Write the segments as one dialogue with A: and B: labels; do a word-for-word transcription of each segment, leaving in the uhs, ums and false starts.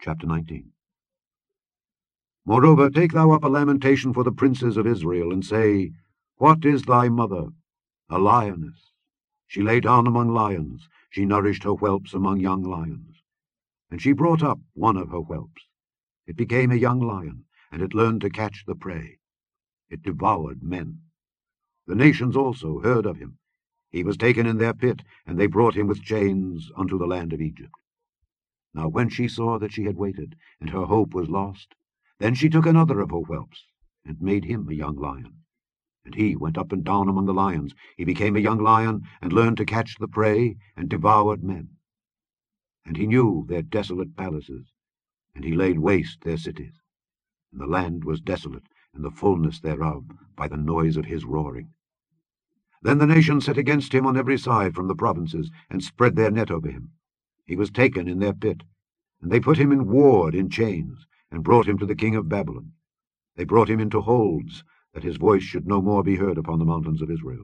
A: Chapter nineteen. Moreover, take thou up a lamentation for the princes of Israel, and say, What is thy mother? A lioness. She lay down among lions, she nourished her whelps among young lions. And she brought up one of her whelps. It became a young lion, and it learned to catch the prey. It devoured men. The nations also heard of him. He was taken in their pit, and they brought him with chains unto the land of Egypt. Now when she saw that she had waited, and her hope was lost, then she took another of her whelps, and made him a young lion. And he went up and down among the lions. He became a young lion, and learned to catch the prey, and devoured men. And he knew their desolate palaces, and he laid waste their cities. And the land was desolate, and the fullness thereof, by the noise of his roaring. Then the nations set against him on every side from the provinces, and spread their net over him. He was taken in their pit, and they put him in ward in chains, and brought him to the king of Babylon. They brought him into holds, that his voice should no more be heard upon the mountains of Israel.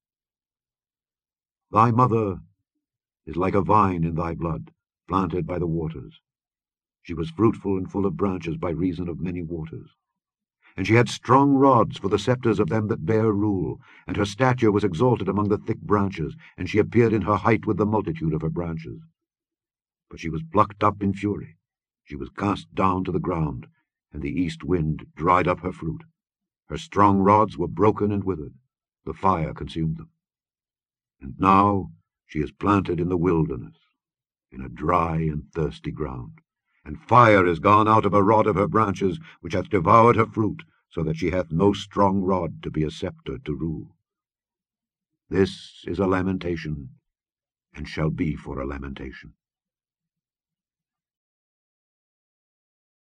A: Thy mother is like a vine in thy blood, planted by the waters. She was fruitful and full of branches by reason of many waters. And she had strong rods for the scepters of them that bare rule, and her stature was exalted among the thick branches, and she appeared in her height with the multitude of her branches. But she was plucked up in fury, she was cast down to the ground, and the east wind dried up her fruit. Her strong rods were broken and withered, the fire consumed them. And now she is planted in the wilderness, in a dry and thirsty ground. And fire is gone out of a rod of her branches, which hath devoured her fruit, so that she hath no strong rod to be a scepter to rule. This is a lamentation, and shall be for a lamentation.